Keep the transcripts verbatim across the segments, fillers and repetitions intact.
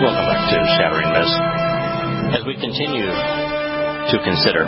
Welcome back to Shattering Myths. As we continue to consider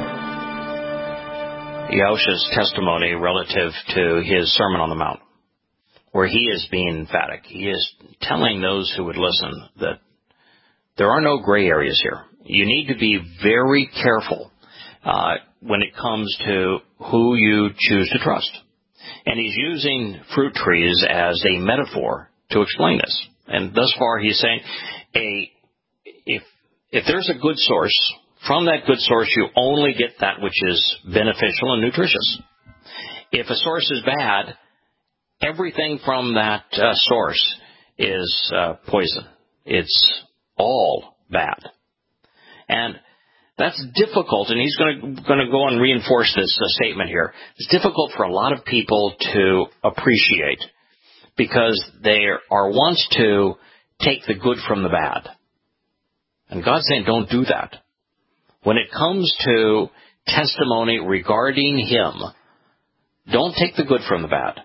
Yahushua's testimony relative to his Sermon on the Mount, where he is being emphatic, he is telling those who would listen that there are no gray areas here. You need to be very careful uh, when it comes to who you choose to trust. And he's using fruit trees as a metaphor to explain this. And thus far he's saying, a if if there's a good source, from that good source you only get that which is beneficial and nutritious. If a source is bad, everything from that uh, source is uh, poison. It's all bad. And that's difficult, and he's going to going to go and reinforce this uh, statement here. It's difficult for a lot of people to appreciate because they are wants to take the good from the bad. And God's saying, don't do that. When it comes to testimony regarding Him, don't take the good from the bad.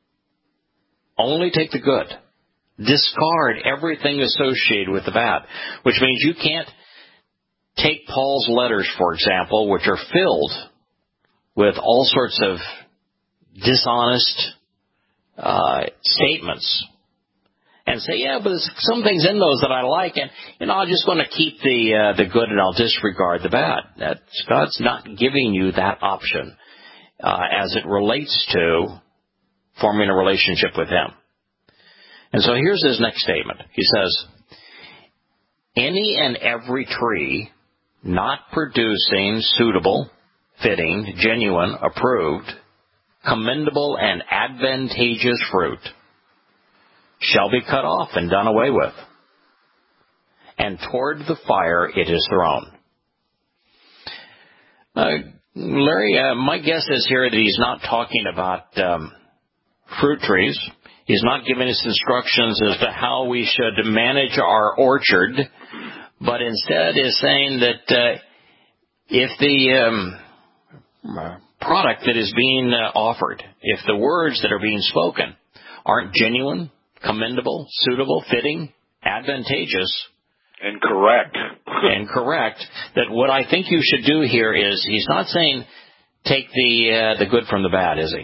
Only take the good. Discard everything associated with the bad, which means you can't take Paul's letters, for example, which are filled with all sorts of dishonest uh, statements, and say, yeah, but there's some things in those that I like, and you know, I'm just going to keep the uh, the good and I'll disregard the bad. That's, God's not giving you that option uh, as it relates to forming a relationship with Him. And so here's his next statement. He says, any and every tree not producing suitable, fitting, genuine, approved, commendable, and advantageous fruit shall be cut off and done away with, and toward the fire it is thrown. Uh, Larry, uh, my guess is here that he's not talking about um, fruit trees. He's not giving us instructions as to how we should manage our orchard, but instead is saying that uh, if the um, product that is being uh, offered, if the words that are being spoken aren't genuine, commendable, suitable, fitting, advantageous, and correct, and correct, that what I think you should do here is, he's not saying take the uh, the good from the bad, is he?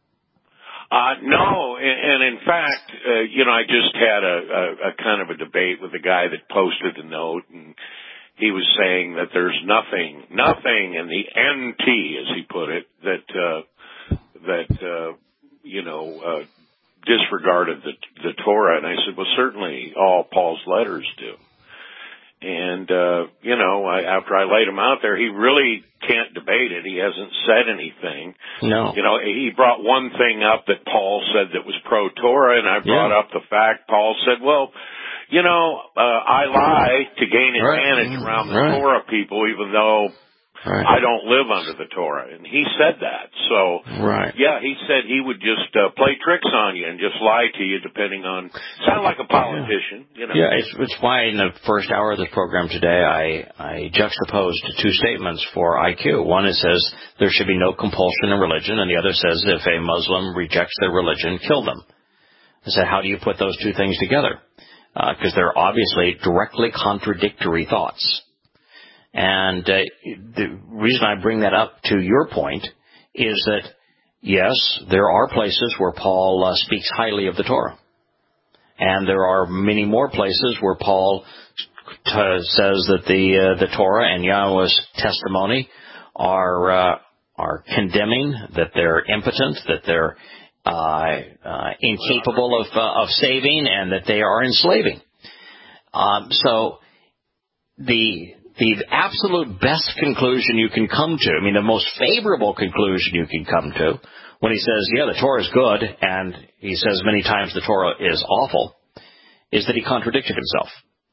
Uh, no, and, and in fact, uh, you know, I just had a, a, a kind of a debate with a guy that posted the note, and he was saying that there's nothing, nothing in the N T, as he put it, that, uh, that, uh, you know, uh, disregarded the, the Torah. And I said, well, certainly all Paul's letters do. And, uh, you know, I, after I laid him out there, he really can't debate it. He hasn't said anything. No. You know, he brought one thing up that Paul said that was pro-Torah, and I brought yeah. up the fact Paul said, well, you know, uh, I lie to gain advantage right. around the right. Torah people, even though right. I don't live under the Torah. And he said that. So, right. yeah, he said he would just uh, play tricks on you and just lie to you depending on, sound like a politician, yeah. you know. Yeah, it's, it's why in the first hour of this program today I, I juxtaposed two statements for I Q. One, it says there should be no compulsion in religion, and the other says if a Muslim rejects their religion, kill them. I said, how do you put those two things together? Because uh, they're obviously directly contradictory thoughts. And uh, the reason I bring that up to your point is that, yes, there are places where Paul uh, speaks highly of the Torah. And there are many more places where Paul t- says that the uh, the Torah and Yahweh's testimony are uh, are condemning, that they're impotent, that they're uh, uh, incapable of uh, of saving, and that they are enslaving. Um, so the the absolute best conclusion you can come to, I mean, the most favorable conclusion you can come to, when he says, yeah, the Torah is good, and he says many times the Torah is awful, is that he contradicted himself.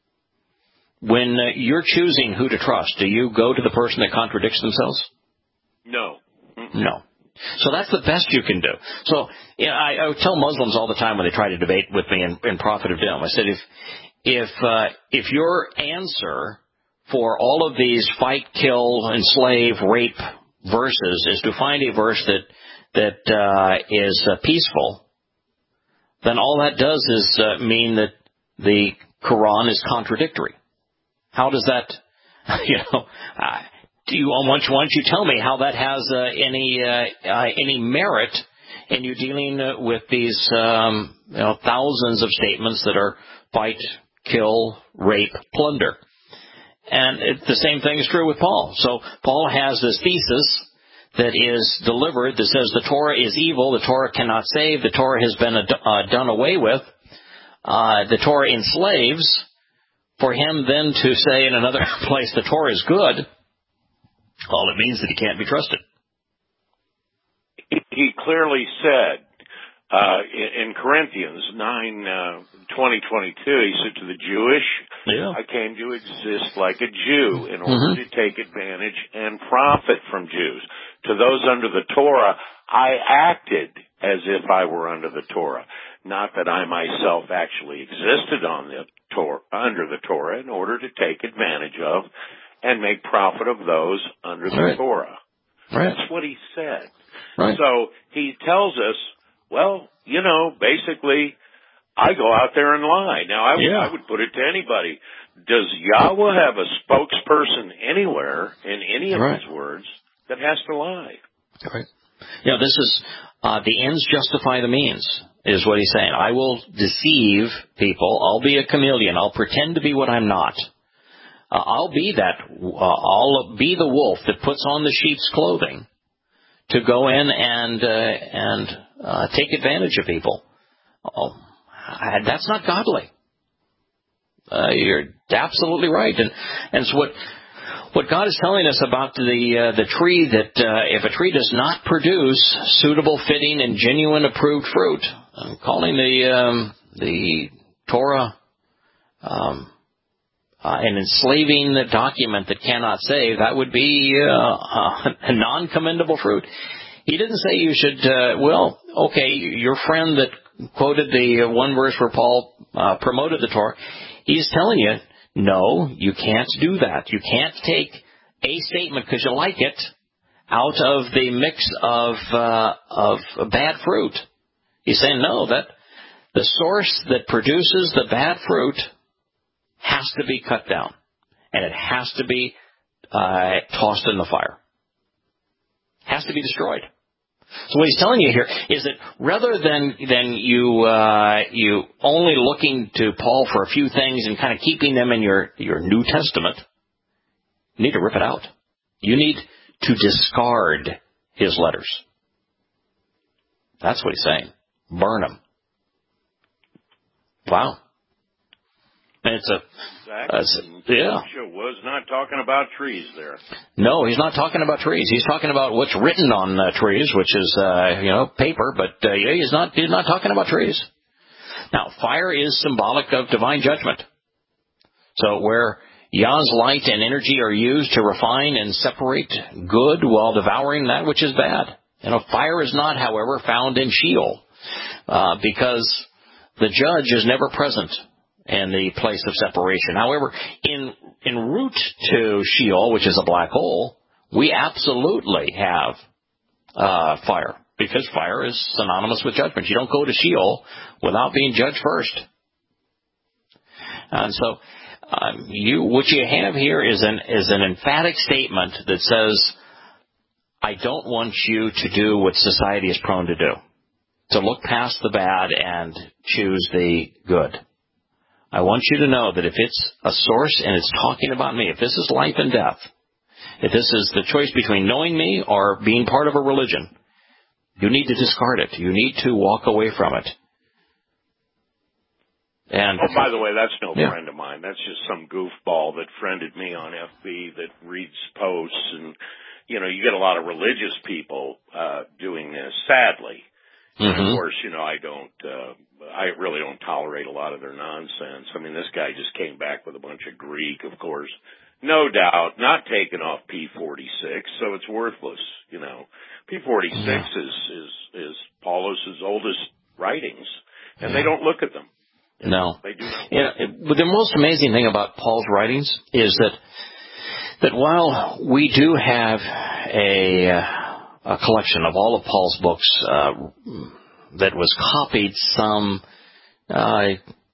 When uh, you're choosing who to trust, do you go to the person that contradicts themselves? No. Mm-mm. No. So that's the best you can do. So you know, I, I tell Muslims all the time when they try to debate with me in, in Prophet of Doom, I said, if if uh, if your answer for all of these fight, kill, enslave, rape verses is to find a verse that that uh, is uh, peaceful, then all that does is uh, mean that the Quran is contradictory. How does that, you know, uh, do you, why don't you tell me how that has uh, any uh, uh, any merit in you dealing uh, with these um, you know, thousands of statements that are fight, kill, rape, plunder? And it, the same thing is true with Paul. So Paul has this thesis that is delivered that says the Torah is evil, the Torah cannot save, the Torah has been uh, done away with, uh, the Torah enslaves. For him then to say in another place the Torah is good, all it means that he can't be trusted. He clearly said uh, in Corinthians nine twenty twenty-two, he said to the Jewish, yeah. I came to exist like a Jew in order mm-hmm. to take advantage and profit from Jews. To those under the Torah, I acted as if I were under the Torah. Not that I myself actually existed on the Torah, under the Torah in order to take advantage of and make profit of those under the right. Torah. Right. That's what he said. Right. So he tells us, well, you know, basically, I go out there and lie. Now, I, yeah. I would put it to anybody. Does Yahweh have a spokesperson anywhere in any of right. his words that has to lie? Right. Yeah, this is, uh, the ends justify the means, is what he's saying. I will deceive people. I'll be a chameleon. I'll pretend to be what I'm not. Uh, I'll be that, uh, I'll be the wolf that puts on the sheep's clothing to go in and, uh, and, uh, take advantage of people. Oh, I, that's not godly. Uh, you're absolutely right. And, and so what, what God is telling us about the, uh, the tree that, uh, if a tree does not produce suitable, fitting, and genuine approved fruit, I'm calling the, um, the Torah, um, Uh, an enslaving document that cannot save, that would be uh, a non-commendable fruit. He didn't say you should, uh, well, okay, your friend that quoted the one verse where Paul uh, promoted the Torah, he's telling you, no, you can't do that. You can't take a statement because you like it out of the mix of uh, of bad fruit. He's saying, no, that the source that produces the bad fruit has to be cut down, and it has to be uh, tossed in the fire. Has to be destroyed. So what he's telling you here is that rather than than you uh, you only looking to Paul for a few things and kind of keeping them in your your New Testament, you need to rip it out. You need to discard his letters. That's what he's saying. Burn them. Wow. And it's a, exactly. it's a yeah. Moshe was not talking about trees there. No, he's not talking about trees. He's talking about what's written on uh, trees, which is uh, you know paper. But uh, yeah, he's not he's not talking about trees. Now, fire is symbolic of divine judgment. So where Yah's light and energy are used to refine and separate good while devouring that which is bad. You know, fire is not, however, found in Sheol uh, because the judge is never present in the place of separation. However, in en route to Sheol, which is a black hole, we absolutely have uh, fire, because fire is synonymous with judgment. You don't go to Sheol without being judged first. And so, um, you what you have here is an is an emphatic statement that says, I don't want you to do what society is prone to do, to look past the bad and choose the good. I want you to know that if it's a source and it's talking about me, if this is life and death, if this is the choice between knowing me or being part of a religion, you need to discard it. You need to walk away from it. And oh, by the way, that's no yeah. friend of mine. That's just some goofball that friended me on F B that reads posts. And, you know, you get a lot of religious people uh doing this, sadly. Mm-hmm. And of course, you know, I don't, uh, I really don't tolerate a lot of their nonsense. I mean, this guy just came back with a bunch of Greek, of course. No doubt, not taken off P forty-six, so it's worthless, you know. P forty-six yeah. is, is, is Paulus's oldest writings, and yeah. they don't look at them. No. They do not. Yeah, but the most amazing thing about Paul's writings is that, that while we do have a, a collection of all of Paul's books, uh, that was copied some, uh,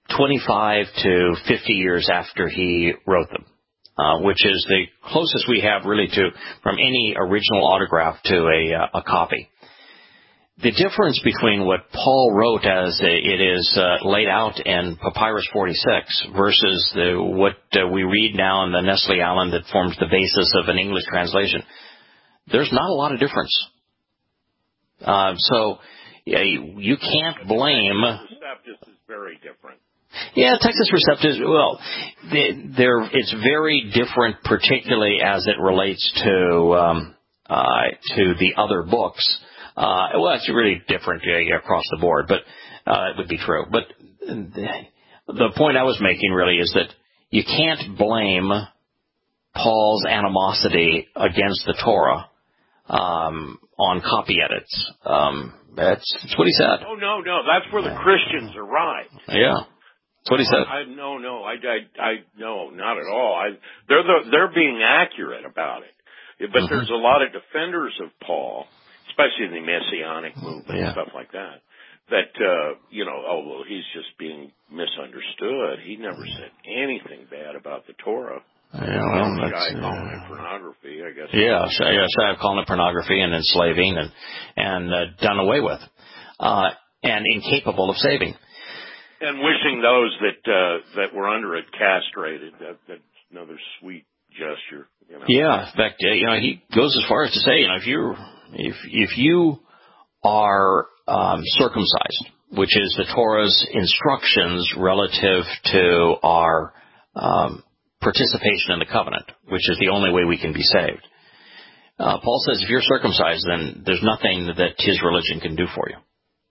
twenty-five to fifty years after he wrote them, uh, which is the closest we have really to from any original autograph to a, uh, a copy. The difference between what Paul wrote as it is uh, laid out in Papyrus forty-six versus the, what uh, we read now in the Nestle Aland that forms the basis of an English translation, there's not a lot of difference. Uh, so yeah, you, you can't blame. Receptus is very different. Yeah, Textus Receptus, well, they're, it's very different, particularly as it relates to um, uh, to the other books. Uh, well, it's really different uh, across the board, but uh, it would be true. But the point I was making really is that you can't blame Paul's animosity against the Torah um, on copy edits. Um, that's, that's what he said. Oh, no, no, that's where the Christians are right. Yeah. That's what he said. I, no, no, I, I, I, no, not at all. I, they're the, they're being accurate about it, but mm-hmm. there's a lot of defenders of Paul, especially in the Messianic movement yeah. and stuff like that. That uh, you know, oh well, he's just being misunderstood. He never said anything bad about the Torah. Yeah, well, that's shy uh, calling it pornography, I guess. Yeah, shy, yeah, shy of calling it pornography and enslaving and and uh, done away with, uh, and incapable of saving. And wishing those that uh, that were under it castrated. That, that's another sweet gesture. You know? Yeah, in fact, uh, you know, he goes as far as to say, you know, if you if if you are um, circumcised, which is the Torah's instructions relative to our um, participation in the covenant, which is the only way we can be saved. Uh, Paul says, if you're circumcised, then there's nothing that his religion can do for you.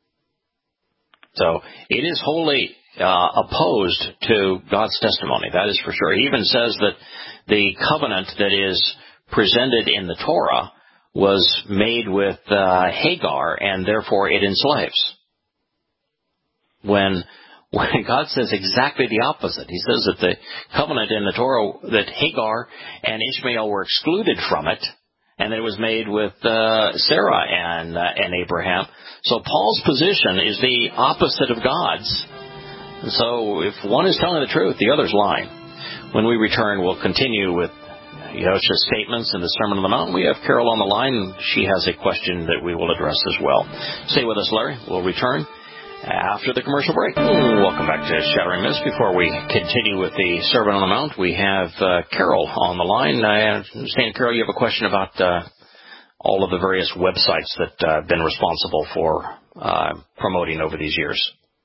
So it is wholly uh, opposed to God's testimony, that is for sure. He even says that the covenant that is presented in the Torah was made with uh, Hagar, and therefore it enslaves. When when God says exactly the opposite. He says that the covenant in the Torah, that Hagar and Ishmael were excluded from it, and that it was made with uh, Sarah and uh, and Abraham. So Paul's position is the opposite of God's. So if one is telling the truth, the other's lying. When we return, we'll continue with Yosha's statements in the Sermon on the Mount. We have Carol on the line, and she has a question that we will address as well. Stay with us, Larry. We'll return after the commercial break. Welcome back to Shattering Myths. Before we continue with the Sermon on the Mount, we have uh, Carol on the line. I understand, Carol, you have a question about uh, all of the various websites that uh, have been responsible for uh, promoting over these years.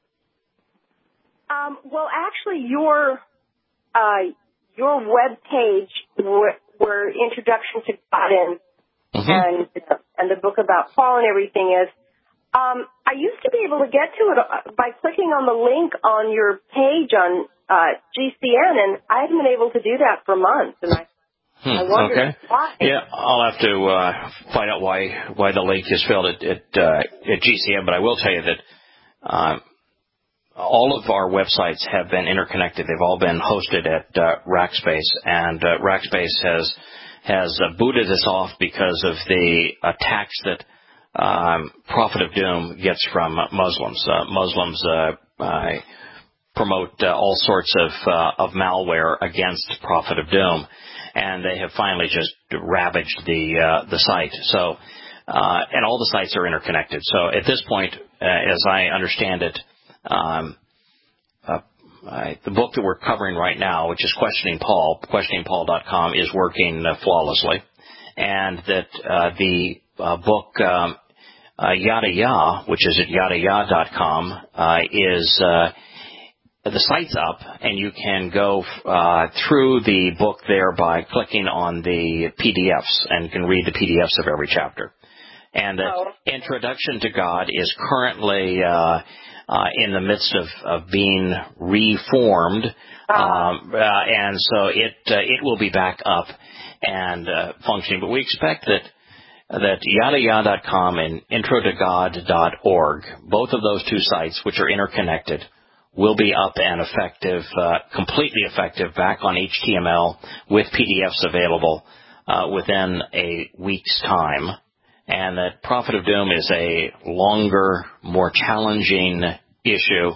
Um, well, actually, your uh, your web page, where, where Introduction to God and mm-hmm. and uh, and the book about Paul and everything is. Um, I used to be able to get to it by clicking on the link on your page on uh, G C N, and I haven't been able to do that for months. And I, hmm, I wonder okay. why. Yeah, I'll have to uh, find out why why the link is failed at at, uh, at G C N. But I will tell you that uh, all of our websites have been interconnected. They've all been hosted at uh, Rackspace, and uh, Rackspace has has uh, booted us off because of the attacks that Um, Prophet of Doom gets from uh, Muslims. Uh, Muslims uh, uh, promote uh, all sorts of uh, of malware against Prophet of Doom, and they have finally just ravaged the uh, the site. So, uh, and all the sites are interconnected. So, at this point, uh, as I understand it, um, uh, I, the book that we're covering right now, which is Questioning Paul, questioning paul dot com, is working uh, flawlessly, and that uh, the uh, book. Um, Uh, Yada Ya, which is at yada ya dot com, uh, is, uh, the site's up, and you can go, uh, through the book there by clicking on the P D Fs, and can read the P D Fs of every chapter. And the oh. Introduction to God is currently, uh, uh, in the midst of, of being reformed, uh-huh. um, uh, and so it, uh, it will be back up and, uh, functioning. But we expect that that yada ya dot com and intro to god dot org, both of those two sites, which are interconnected, will be up and effective, uh, completely effective, back on H T M L with P D Fs available uh, within a week's time. And that Prophet of Doom is a longer, more challenging issue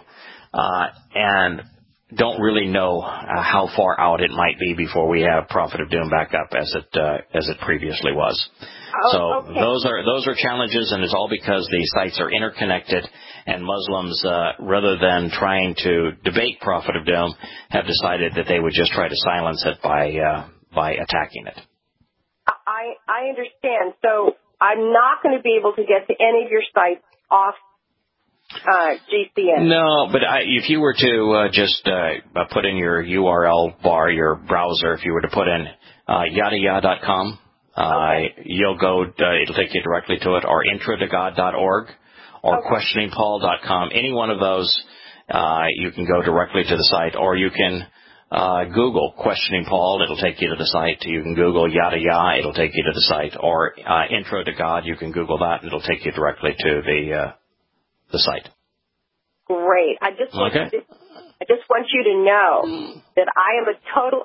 uh, and don't really know uh, how far out it might be before we have Prophet of Doom back up as it uh, as it previously was. Oh, so okay. those are those are challenges, and it's all because the sites are interconnected, and Muslims, uh, rather than trying to debate Prophet of Doom, have decided that they would just try to silence it by uh, by attacking it. I I understand. So I'm not going to be able to get to any of your sites off uh, G C N. No, but I, if you were to uh, just uh, put in your U R L bar, your browser, if you were to put in uh, yada yada dot com, uh, okay. you'll go, uh, it'll take you directly to it, or intro to god dot org, or okay. questioning paul dot com. Any one of those, uh, you can go directly to the site, or you can uh, Google Questioning Paul, it'll take you to the site. You can Google yada yada, it'll take you to the site, or uh, Intro to God, you can Google that, and it'll take you directly to the uh, the site. Great. I just want Okay. you to, I just want you to know that I am a total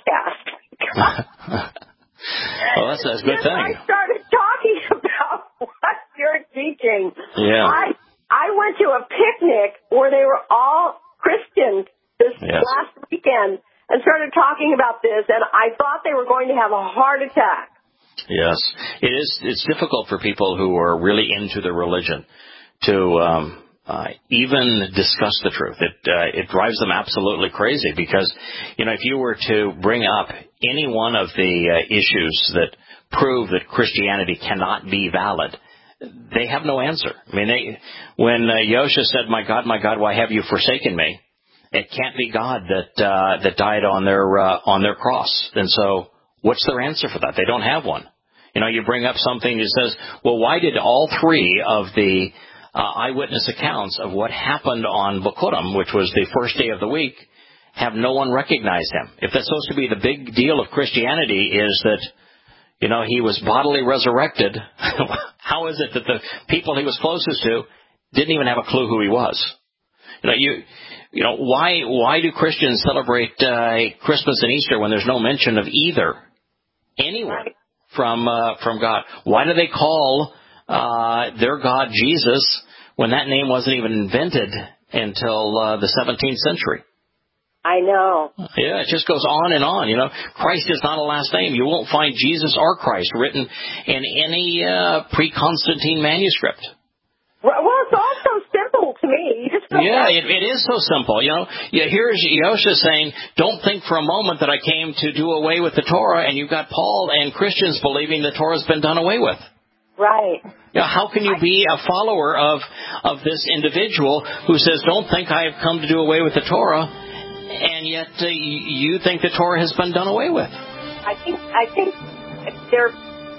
outcast. Well, that's, that's a good Since thing. I started talking about what you're teaching. Yeah. I I went to a picnic where they were all Christians this Yes. last weekend and started talking about this, and I thought they were going to have a heart attack. Yes, it is. It's difficult for people who are really into the religion to um, uh, even discuss the truth. It uh, it drives them absolutely crazy because, you know, if you were to bring up any one of the uh, issues that prove that Christianity cannot be valid, they have no answer. I mean, they, when uh, Yosha said, "My God, my God, why have you forsaken me?" It can't be God that uh, that died on their uh, on their cross, and so. What's their answer for that? They don't have one. You know, you bring up something that says, well, why did all three of the uh, eyewitness accounts of what happened on Bikurim, which was the first day of the week, have no one recognize him? If that's supposed to be the big deal of Christianity is that, you know, he was bodily resurrected, how is it that the people he was closest to didn't even have a clue who he was? You know, you... You know, why why do Christians celebrate uh, Christmas and Easter when there's no mention of either anywhere from uh, from God? Why do they call uh, their God Jesus when that name wasn't even invented until uh, the seventeenth century? I know. Yeah, it just goes on and on. You know, Christ is not a last name. You won't find Jesus or Christ written in any uh, pre-Constantine manuscript. Well, it's all so simple to me. You just yeah, it, it is so simple. You know, yeah, here's Yosha saying, don't think for a moment that I came to do away with the Torah, and you've got Paul and Christians believing the Torah's been done away with. Right. You know, how can you be a follower of of this individual who says, don't think I have come to do away with the Torah, and yet uh, you think the Torah has been done away with? I think I think their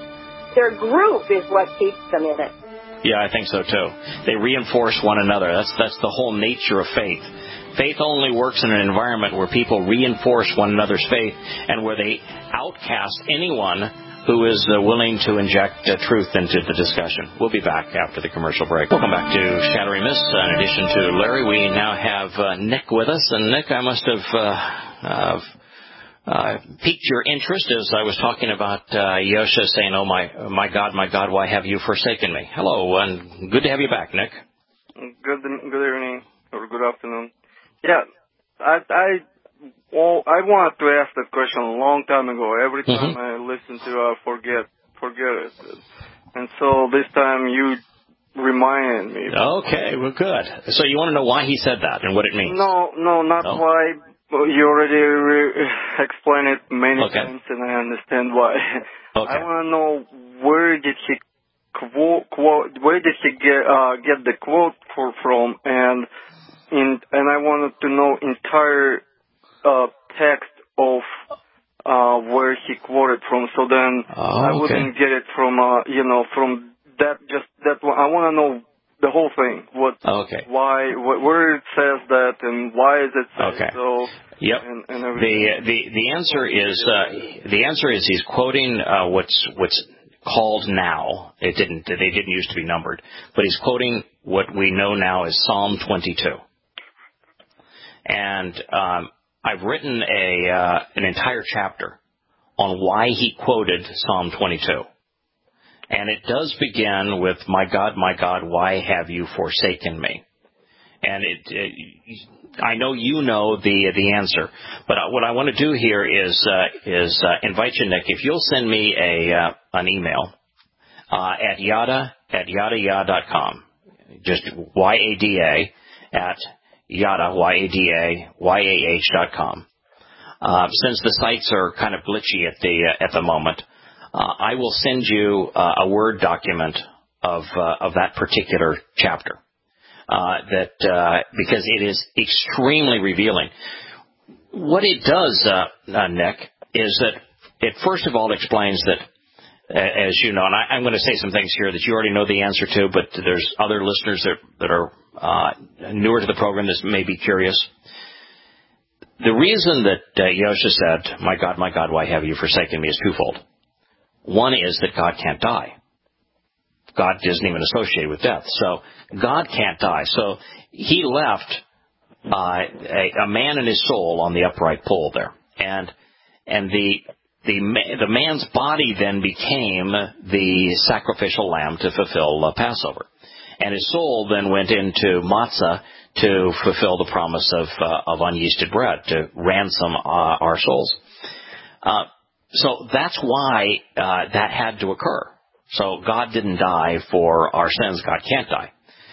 their group is what keeps them in it. Yeah, I think so too. They reinforce one another. That's that's the whole nature of faith. Faith only works in an environment where people reinforce one another's faith and where they outcast anyone who is uh, willing to inject uh, truth into the discussion. We'll be back after the commercial break. Welcome back to Shattering Myths. In addition to Larry, we now have uh, Nick with us. And Nick, I must have uh, uh, Uh, piqued your interest as I was talking about uh, Yosha saying, oh, my my God, my God, why have you forsaken me? Hello, and good to have you back, Nick. Good good evening, or good afternoon. Yeah, I I, well, I wanted to ask that question a long time ago. Every time mm-hmm. I listen to it, I forget, forget it. And so this time you reminded me. Okay, well, good. So you want to know why he said that and what it means? No, no, not no? why. You already re- explained it many okay. times, and I understand why. Okay. I want to know where did he quote, quote where did he get uh, get the quote for, from, and in and I wanted to know entire uh, text of uh, where he quoted from. So then oh, I okay. wouldn't get it from uh, you know from that just that one. I want to know the whole thing. What? Okay. Why? Wh- where it says that, and why is it said okay. so? Yep. And, and the the the answer is uh, the answer is he's quoting uh, what's what's called now. It didn't. They didn't used to be numbered, but he's quoting what we know now as Psalm twenty-two. And um, I've written a uh, an entire chapter on why he quoted Psalm twenty-two. And it does begin with, my God, my God, why have you forsaken me? And it, it I know you know the the answer, but what I want to do here is uh, is uh, invite you, Nick. If you'll send me a uh, an email uh, at yada at yada yada dot com, just Y A D A at yada Y A D A Y A H dot com. Uh, since the sites are kind of glitchy at the uh, at the moment, uh, I will send you uh, a Word document of uh, of that particular chapter. Uh, that uh, because it is extremely revealing. What it does, uh, uh, Nick, is that it first of all explains that, uh, as you know, and I, I'm going to say some things here that you already know the answer to, but there's other listeners that, that are uh, newer to the program that may be curious. The reason that uh, Yosha said, "My God, my God, why have you forsaken me?" is twofold. One is that God can't die. God isn't even associated with death. So God can't die. So he left uh, a, a man and his soul on the upright pole there. And and the the the man's body then became the sacrificial lamb to fulfill uh, Passover. And his soul then went into matzah to fulfill the promise of uh, of unyeasted bread, to ransom uh, our souls. Uh, so that's why uh, that had to occur. So God didn't die for our sins. God can't die.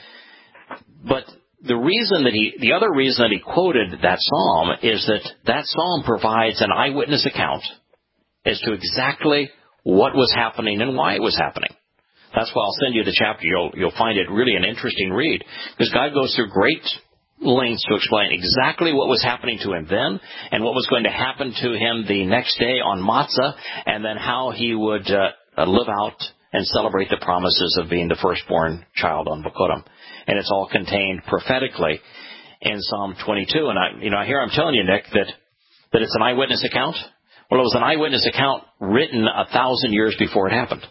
But the reason that he, the other reason that he quoted that psalm is that that psalm provides an eyewitness account as to exactly what was happening and why it was happening. That's why I'll send you the chapter. You'll, you'll find it really an interesting read, because God goes through great lengths to explain exactly what was happening to him then and what was going to happen to him the next day on Matzah, and then how he would uh, live out and celebrate the promises of being the firstborn child on Bokotam. And it's all contained prophetically in Psalm twenty-two. And I, you know, here I'm telling you, Nick, that, that it's an eyewitness account. Well, it was an eyewitness account written a thousand years before it happened.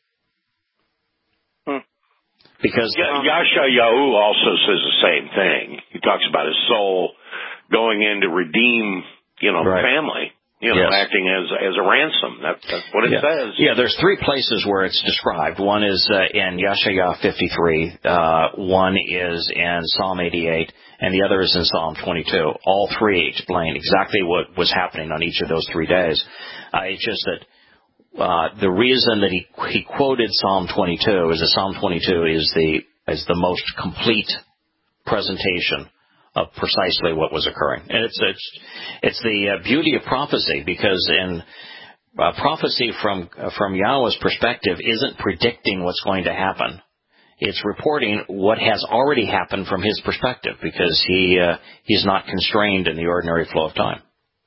Hmm. Because um, Yashayahu also says the same thing. He talks about his soul going in to redeem, you know, right. family. You know, yes. acting as as a ransom. That, that's what it yeah. says. Yeah, there's three places where it's described. One is uh, in Yashayah fifty-three. Uh, one is in Psalm eighty-eight, and the other is in Psalm twenty-two. All three explain exactly what was happening on each of those three days. Uh, it's just that uh, the reason that he he quoted Psalm twenty-two is that Psalm twenty-two is the is the most complete presentation of precisely what was occurring. And it's it's it's the uh, beauty of prophecy, because in uh, prophecy from uh, from Yahweh's perspective isn't predicting what's going to happen. It's reporting what has already happened from his perspective, because he uh, he's not constrained in the ordinary flow of time.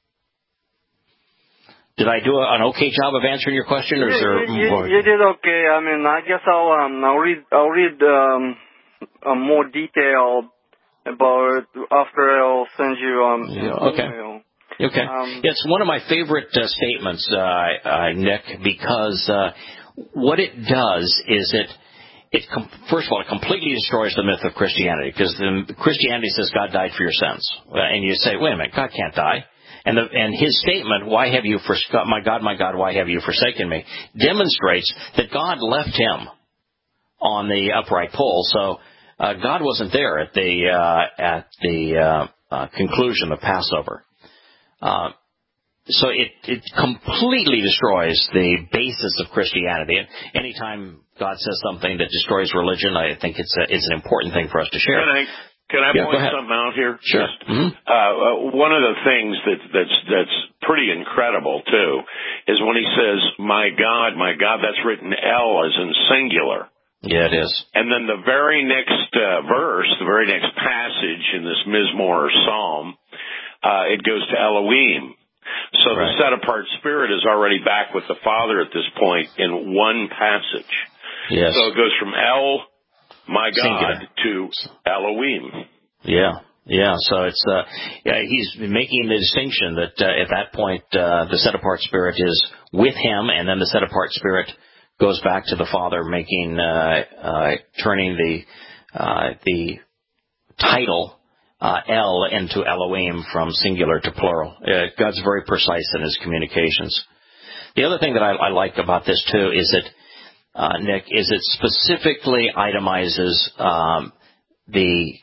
Did I do an okay job of answering your question, or is there you, you, more? You did okay. I mean, I guess I'll um I'll read I'll read um a more detailed about after I'll send you um Yeah, an okay. email. Okay. Um, It's one of my favorite uh, statements, uh, uh, Nick, because uh, what it does is it, it com- first of all, it completely destroys the myth of Christianity, because Christianity says God died for your sins. And you say, wait a minute, God can't die. And, the, and his statement, why have you forsaken, my God, my God, why have you forsaken me, demonstrates that God left him on the upright pole. So Uh, God wasn't there at the uh, at the uh, uh, conclusion of Passover, uh, so it it completely destroys the basis of Christianity. And anytime God says something that destroys religion, I think it's a, it's an important thing for us to share. Can I can I yeah, point something out here? Sure. Just, mm-hmm. uh, one of the things that that's that's pretty incredible too is when he says, "My God, my God," that's written L as in singular. Yeah, it is. And then the very next uh, verse, the very next passage in this Mizmor psalm, uh, it goes to Elohim. So right. The set-apart spirit is already back with the Father at this point in one passage. Yes. So it goes from El, my God, Singular. to Elohim. Yeah. Yeah, so it's uh, yeah, he's making the distinction that uh, at that point uh, the set-apart spirit is with him, and then the set-apart spirit goes back to the Father, making uh, uh, turning the uh, the title uh, El into Elohim from singular to plural. Uh, God's very precise in his communications. The other thing that I, I like about this too is that uh, Nick is it specifically itemizes um, the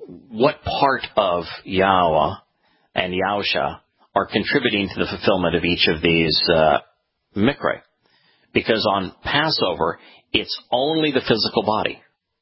what part of Yahweh and Yahusha are contributing to the fulfillment of each of these uh, mikra. Because on Passover, it's only the physical body.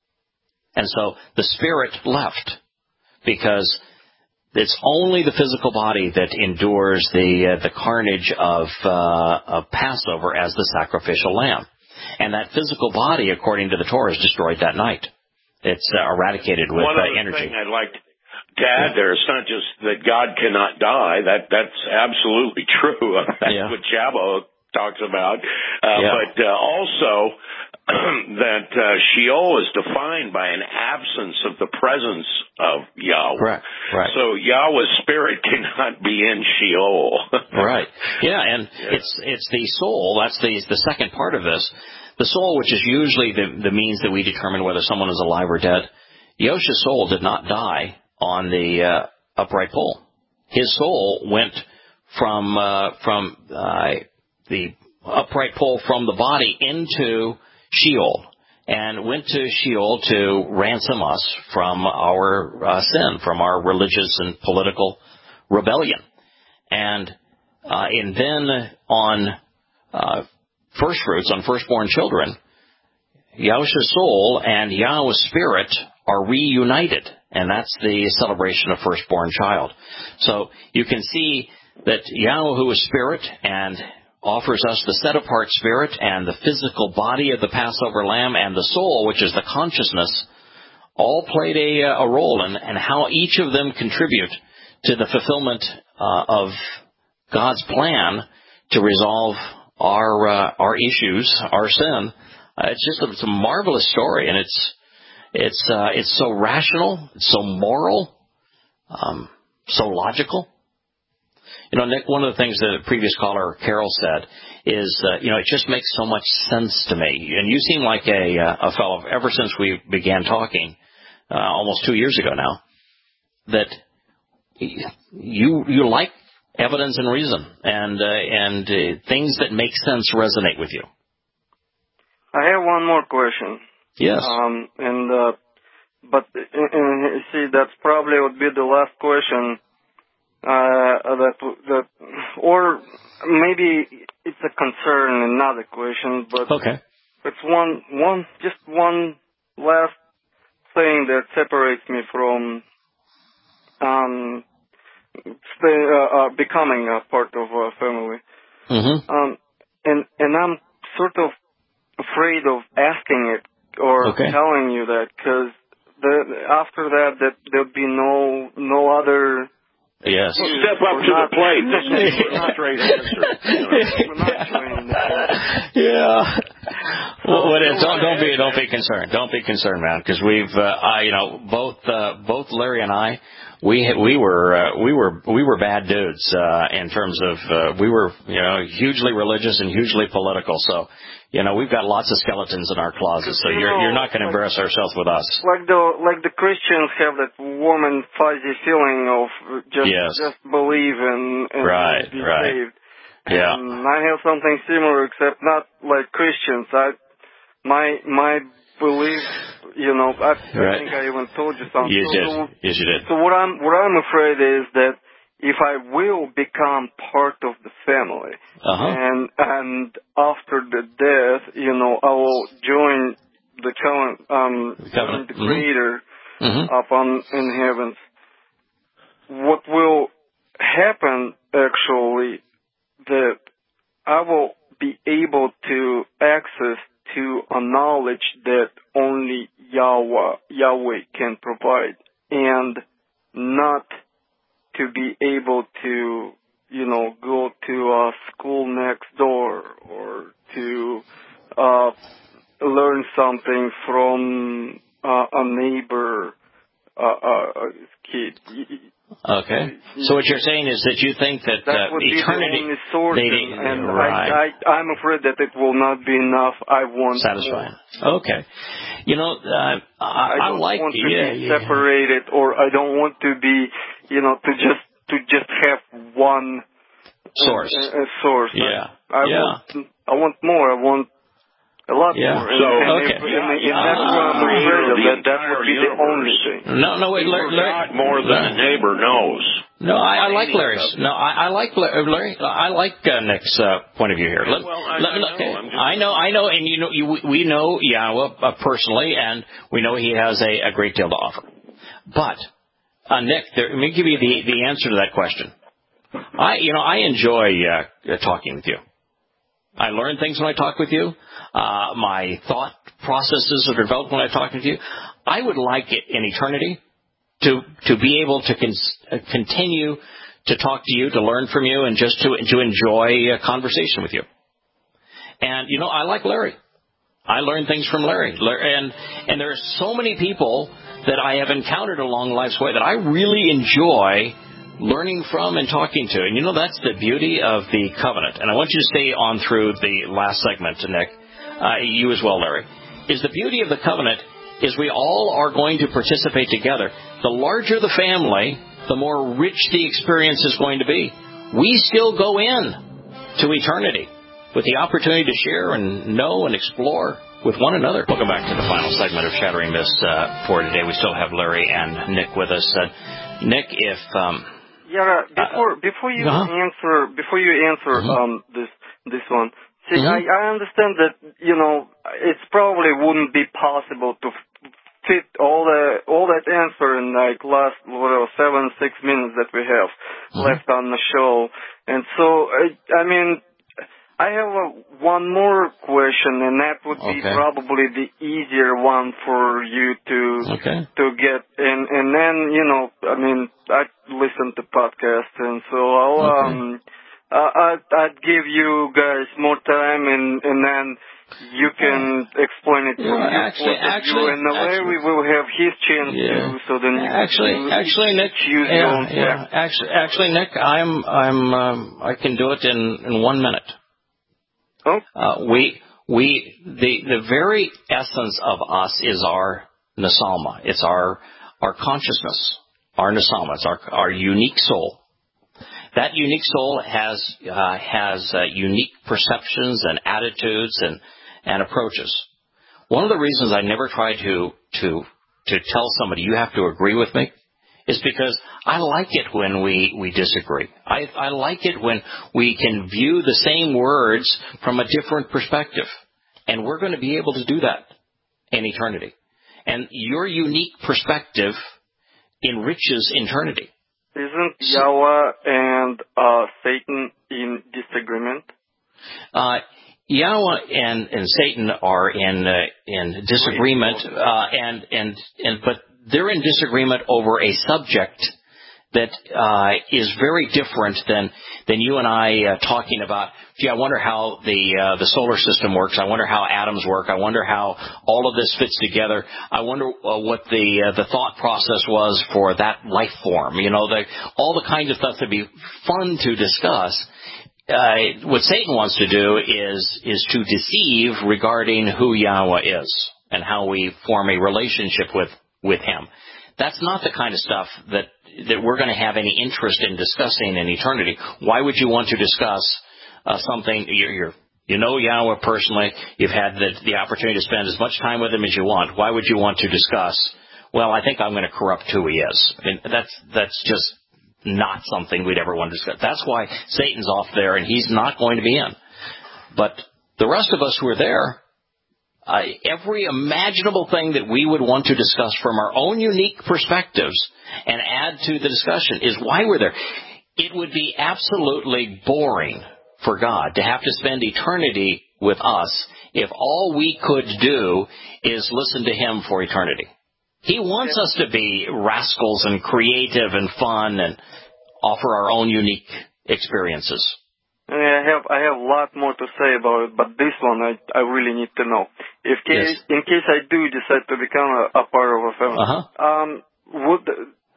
And so the spirit left because it's only the physical body that endures the uh, the carnage of, uh, of Passover as the sacrificial lamb. And that physical body, according to the Torah, is destroyed that night. It's uh, eradicated with One uh, other energy. thing I'd like to add there, it's not just that God cannot die. That That's absolutely true. That's yeah. what Chabot talks about. Uh, yeah. But uh, also that uh, Sheol is defined by an absence of the presence of Yahweh. Correct. Right. So Yahweh's spirit cannot be in Sheol. Right. Yeah, and yeah. it's it's the soul. That's the the second part of this. The soul, which is usually the the means that we determine whether someone is alive or dead. Yosha's soul did not die on the uh, upright pole. His soul went from uh, from uh, the upright pole from the body into Sheol, and went to Sheol to ransom us from our uh, sin, from our religious and political rebellion. And uh, and then on uh, first fruits, on firstborn children, Yahusha's soul and Yahweh's spirit are reunited, and that's the celebration of firstborn child. So you can see that Yahweh, who is spirit and offers us the set-apart spirit and the physical body of the Passover lamb and the soul, which is the consciousness, all played a, a role in, in how each of them contribute to the fulfillment uh, of God's plan to resolve our uh, our issues, our sin. Uh, it's just a, it's a marvelous story, and it's it's uh, it's so rational, it's so moral, um, so logical. You know, Nick, one of the things that a previous caller, Carol, said is, uh, you know, it just makes so much sense to me. And you seem like a, uh, a fellow, ever since we began talking, uh, almost two years ago now, that you you like evidence and reason, and uh, and uh, things that make sense resonate with you. I have one more question. Yes. Um, and uh, but uh, uh, see, that's probably would be the last question. Uh, that that, or maybe it's a concern and not a question, but okay. It's one one just one last thing that separates me from um stay, uh, uh, becoming a part of a family. Mm-hmm. Um, and and I'm sort of afraid of asking it or okay. telling you that, because after that, that there'll be no no other. Yes. Well, step up to the plate. We're not trained to answer. We're not trained to answer. Yeah. Well, well, don't don't be don't be concerned. Don't be concerned, man, because we've uh, I you know both uh, both Larry and I we we were uh, we were we were bad dudes uh, in terms of uh, we were you know hugely religious and hugely political. So you know we've got lots of skeletons in our closets. So you're you're not going to embarrass ourselves with us. Like the like the Christians have that warm and fuzzy feeling of just yes. just believe and, and right, be right. saved. Yeah. And I have something similar, except not like Christians. I my my belief, you know, I, right. I think I even told you something. You so, did. So, yes, you did. So what I'm what I'm afraid is that if I will become part of the family, uh-huh. and and after the death, you know, I will join the covenant, um, the, covenant. the Mm-hmm. Creator mm-hmm. up on in heavens. What will happen actually? That I will be able to access to a knowledge that only Yahweh, Yahweh can provide, and not to be able to, you know, go to a school next door or to uh, learn something from uh, a neighbor uh, uh, kid. Okay. So what you're saying is that you think that, that uh, would eternity... be the only source, they, and, and right. I, I, I'm afraid that it will not be enough. I want satisfying. more. Okay. You know, uh, I, I don't I like... want to yeah, be yeah. separated, or I don't want to be, you know, to just to just have one source. Uh, uh, source. Yeah. I, I yeah. want I want more. I want A lot yeah. more. So, and, okay. and, and, and, and that's what I'm afraid of, that that would be the only thing. No, no, wait, Larry. Larry more than a neighbor knows. No, I, I like Larry's. No, I, I like Larry. I like uh, Nick's uh, point of view here. Let, well, I, let, I, know, okay. just... I know, I know, and you know, you, we know Yahweh uh, personally, and we know he has a, a great deal to offer. But uh, Nick, there, let me give you the, the answer to that question. I, you know, I enjoy uh, talking with you. I learn things when I talk with you. Uh, my thought processes are developed when I talk with you. I would like it in eternity to to be able to con- uh, continue to talk to you, to learn from you, and just to to enjoy a conversation with you. And you know, I like Larry. I learn things from Larry, and and there are so many people that I have encountered along life's way that I really enjoy learning from and talking to. And you know, that's the beauty of the covenant. And I want you to stay on through the last segment, Nick. Uh, you as well, Larry. Is the beauty of the covenant is we all are going to participate together. The larger the family, the more rich the experience is going to be. We still go in to eternity with the opportunity to share and know and explore with one another. Welcome back to the final segment of Shattering Myths uh, for today. We still have Larry and Nick with us. Uh, Nick, if... Um, Yeah, before uh, before you uh-huh. answer before you answer mm-hmm. um this this one, see, mm-hmm. I, I understand that, you know, it's probably wouldn't be possible to fit all the all that answer in like last whatever seven six minutes that we have mm-hmm. left on the show, and so I, I mean. I have a, one more question, and that would be okay. probably the easier one for you to okay. to get. And and then, you know, I mean, I listen to podcasts, and so I'll okay. um, uh, I'd, I'd give you guys more time, and and then you can explain it from yeah, your actually, point of actually, view, and the way we will have his chance yeah. too. So then you actually, can actually, Nick, choose yeah, your own yeah. text. Actually, actually, Nick, I'm I'm um, I can do it in in one minute. Oh. Uh, we we the the very essence of us is our Nasalma. It's our our consciousness, our Nasalma. It's our our unique soul. That unique soul has uh, has uh, unique perceptions and attitudes and and approaches. One of the reasons I never try to to to tell somebody you have to agree with me is because I like it when we, we disagree. I, I like it when we can view the same words from a different perspective. And we're going to be able to do that in eternity. And your unique perspective enriches eternity. Isn't Yahweh and uh, Satan in disagreement? Uh, Yahweh and, and Satan are in uh, in disagreement, uh, and and and but they're in disagreement over a subject that uh, is very different than than you and I uh, talking about. Gee, I wonder how the uh, the solar system works. I wonder how atoms work. I wonder how all of this fits together. I wonder uh, what the uh, the thought process was for that life form. You know, the, all the kinds of stuff that'd be fun to discuss. Uh, what Satan wants to do is is to deceive regarding who Yahweh is and how we form a relationship with with Him. That's not the kind of stuff that that we're going to have any interest in discussing in eternity. Why would you want to discuss uh, something you're, you're you know Yahweh personally? You've had the, the opportunity to spend as much time with Him as you want. Why would you want to discuss? Well, I think I'm going to corrupt who He is. And that's that's just not something we'd ever want to discuss. That's why Satan's off there, and he's not going to be in. But the rest of us who are there, uh, every imaginable thing that we would want to discuss from our own unique perspectives and add to the discussion is why we're there. It would be absolutely boring for God to have to spend eternity with us if all we could do is listen to Him for eternity. He wants us to be rascals and creative and fun and offer our own unique experiences. I have I have a lot more to say about it, but this one I I really need to know. If case yes. in case I do decide to become a, a part of a family, uh-huh. um, would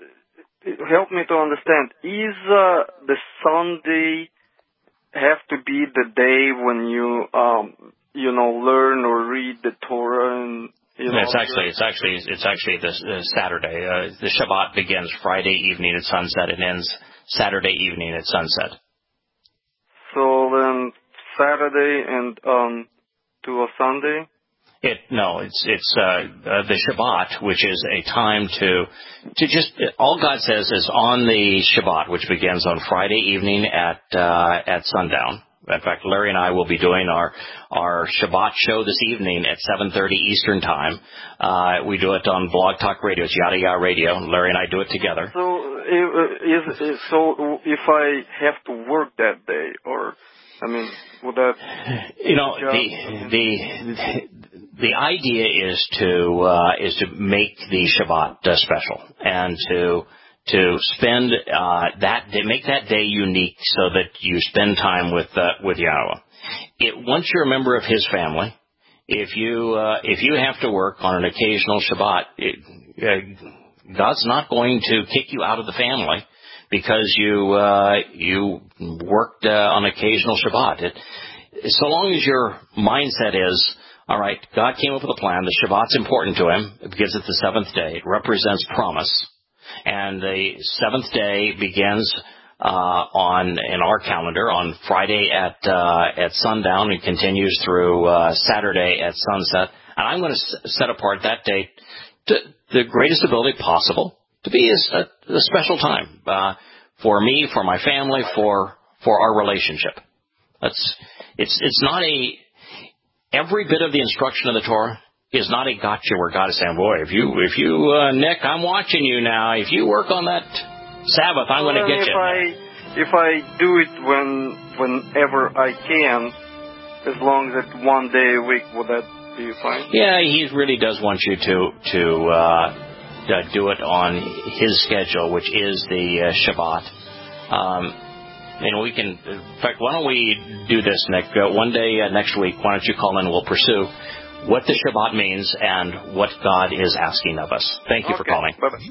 help me to understand: is uh, the Sunday have to be the day when you um you know learn or read the Torah and You know, it's actually it's actually it's actually this uh, Saturday. Uh, the Shabbat begins Friday evening at sunset and ends Saturday evening at sunset. So then Saturday and um, to a Sunday? It no, it's it's uh, uh, the Shabbat, which is a time to to just all God says is on the Shabbat, which begins on Friday evening at uh, at sundown. In fact, Larry and I will be doing our our Shabbat show this evening at seven thirty Eastern Time. Uh, we do it on Blog Talk Radio. It's Yada Yada Radio. Larry and I do it together. So, if, is, so if I have to work that day, or I mean, would that? You know, the the the idea is to uh, is to make the Shabbat uh, special and to. to spend uh, that day, make that day unique so that you spend time with uh, with Yahweh. It, once you're a member of His family, if you uh, if you have to work on an occasional Shabbat, it, uh, God's not going to kick you out of the family because you uh, you worked uh, on occasional Shabbat. It, so long as your mindset is, all right, God came up with a plan. The Shabbat's important to Him because it's the seventh day. It represents promise. And the seventh day begins uh, on in our calendar on Friday at uh, at sundown and continues through uh, Saturday at sunset. And I'm going to s- set apart that day to the greatest ability possible to be a, a special time uh, for me, for my family, for for our relationship. That's it's it's not a every bit of the instruction of the Torah is not a gotcha where God is saying, boy, if you, if you, uh, Nick, I'm watching you now. If you work on that Sabbath, I'm well, going to get if you. I, if I do it when, whenever I can, as long as it's one day a week, would that be fine? Yeah, He really does want you to, to, uh, uh do it on His schedule, which is the uh, Shabbat. Um, and we can, in fact, why don't we do this, Nick? Uh, one day uh, next week, why don't you call in and we'll pursue what the Shabbat means and what God is asking of us. Thank you okay. for calling. Bye-bye.